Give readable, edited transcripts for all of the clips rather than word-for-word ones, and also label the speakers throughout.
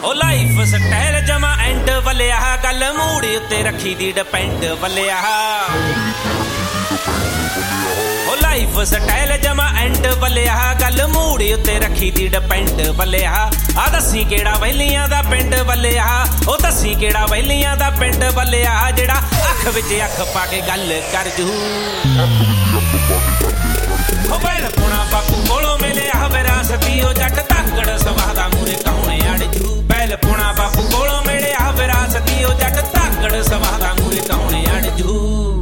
Speaker 1: ओ lifestyle जमा end वलिया गल मूड़ी उत्ते रखी दी डिपेंड वलिया ओ लाइफ स्टाइल जमा एंड वलिया गल मूड़ी उत्ते रखी दी डिपेंड वलिया आ दसी केड़ा वैलियां दा पिंड वलिया ओ दसी केड़ा वैलियां दा पिंड वलिया जेड़ा अख विच अख पा के गल कर जू ओ बैल पुणा बापू कोलों मिलिया विरासती ओ जट धाकड़ सवादा मूरे कौणे अड़ जू बैल पुणा बापू कोलों मिलिया विरासती ओ जट धाकड़ सवादा मूरे कौणे अड़ जू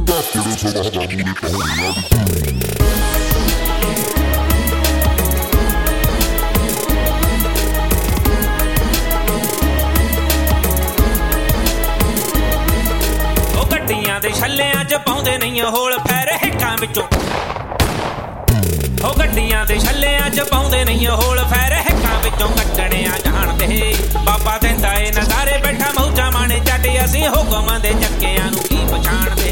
Speaker 1: दे छल्लियां च पाउंदे नहीं होल फैर हिक्कां विचों हो गड्डियां दे छल्लियां च पाउंदे नहीं होल फैर हिक्कां विचों कट्टणे आ जाणदे बाबा दिंदा ए नज़ारे बैठा मौजा माणे जट असीं हुकम दे चक्कियां नूं की पछाणदे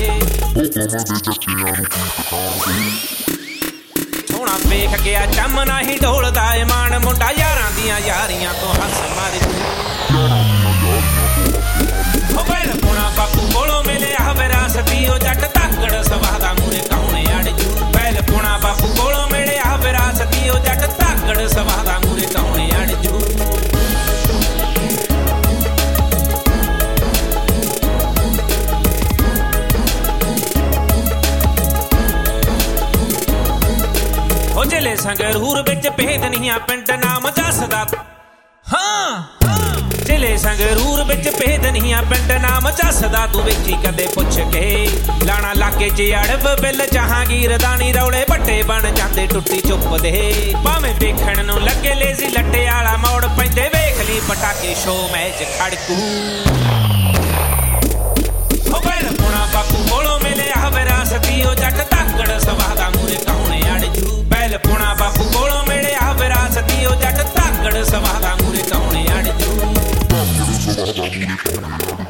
Speaker 1: सोहणा वेख गया चम नाही ढोलदा ए मान मुंडा यारां दियां यारियां तो हस मारे ओ बैल पुणा बापू कोलों मिलिया विरासती ओ जट धाकड़ सवादा मूरे कौणे अड़ जू बैल पुणा बापू कोलों मिलिया विरासती ओ जट धाकड़ सवादा मूरे कौणे अड़ जू ओ जिले संगरूर विच भेद नहीं आ पिंड नाम दसदा हाँ जिले संगरूर विच भेद नहीं आ पिंड नाम दसदा तू वेखी कदे पुछ के लाणा लाके च अड़ब बिल जहांगीर दानी रौले बट्टे बन जांदे टुट्टी चुप दे भावें देखण नूं लगे लेजी लट्टे आला मोड़ पैंदे वेख ली पटाके शो मैच खड़कू ओ बैल पुणा बापू कोलों मिलिया विरासती ओ जट धाकड़ सवादा मूरे कौणे अड़ जू बैल पुणा बापू कोलों मिलिया विरासती ओ जट धाकड़ सवादा मूरे कौणे अड़ जू